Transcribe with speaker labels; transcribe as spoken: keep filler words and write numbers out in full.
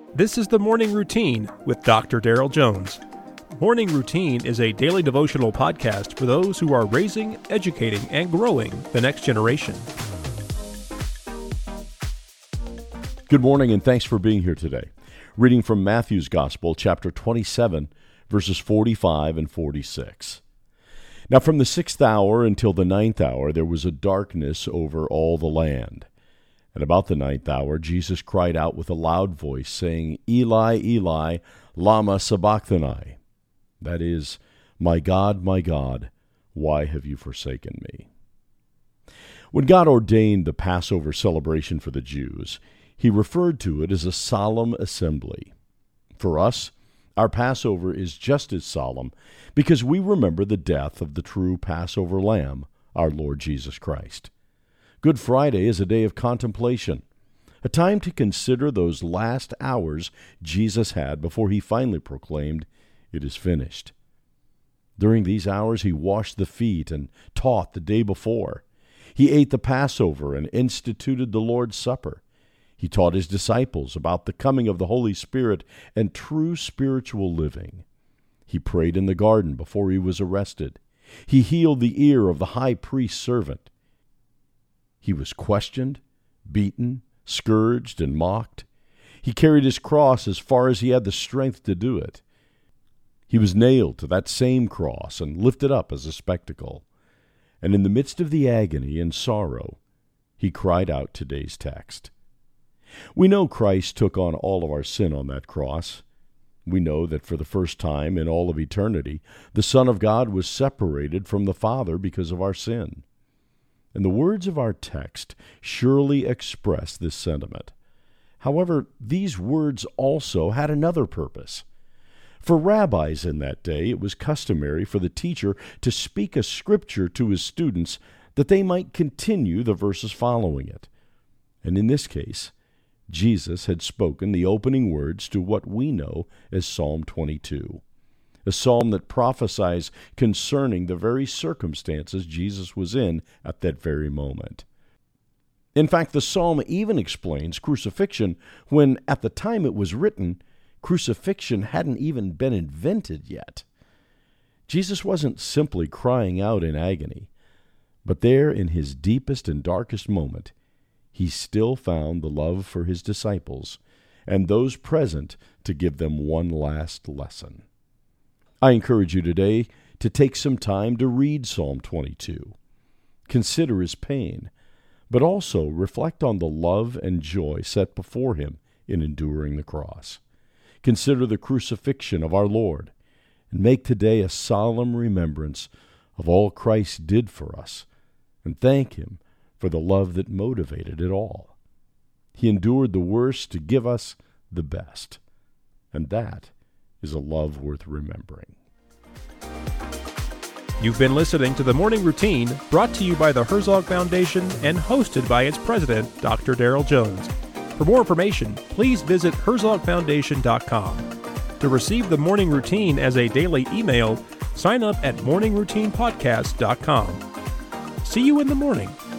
Speaker 1: This is the Morning Routine with Doctor Daryl Jones. Morning Routine is a daily devotional podcast for those who are raising, educating, and growing the next generation.
Speaker 2: Good morning, and thanks for being here today. Reading from Matthew's Gospel, chapter twenty-seven, verses forty-five and forty-six. Now from the sixth hour until the ninth hour there was a darkness over all the land. At about the ninth hour, Jesus cried out with a loud voice, saying, Eli, Eli, lama sabachthani? That is, My God, my God, why have you forsaken me? When God ordained the Passover celebration for the Jews, he referred to it as a solemn assembly. For us, our Passover is just as solemn because we remember the death of the true Passover Lamb, our Lord Jesus Christ. Good Friday is a day of contemplation, a time to consider those last hours Jesus had before he finally proclaimed, It is finished. During these hours he washed the feet and taught the day before. He ate the Passover and instituted the Lord's Supper. He taught his disciples about the coming of the Holy Spirit and true spiritual living. He prayed in the garden before he was arrested. He healed the ear of the high priest's servant. He was questioned, beaten, scourged, and mocked. He carried his cross as far as he had the strength to do it. He was nailed to that same cross and lifted up as a spectacle. And in the midst of the agony and sorrow, he cried out today's text. We know Christ took on all of our sin on that cross. We know that for the first time in all of eternity, the Son of God was separated from the Father because of our sin. And the words of our text surely express this sentiment. However, these words also had another purpose. For rabbis in that day, it was customary for the teacher to speak a scripture to his students that they might continue the verses following it. And in this case, Jesus had spoken the opening words to what we know as Psalm twenty-two. A psalm that prophesies concerning the very circumstances Jesus was in at that very moment. In fact, the psalm even explains crucifixion when, at the time it was written, crucifixion hadn't even been invented yet. Jesus wasn't simply crying out in agony, but there in his deepest and darkest moment, he still found the love for his disciples and those present to give them one last lesson. I encourage you today to take some time to read Psalm twenty-two. Consider his pain, but also reflect on the love and joy set before him in enduring the cross. Consider the crucifixion of our Lord, and make today a solemn remembrance of all Christ did for us, and thank him for the love that motivated it all. He endured the worst to give us the best, and that is a love worth remembering.
Speaker 1: You've been listening to The Morning Routine, brought to you by the Herzog Foundation and hosted by its president, Doctor Daryl Jones. For more information, please visit herzog foundation dot com. To receive The Morning Routine as a daily email, sign up at morning routine podcast dot com. See you in the morning.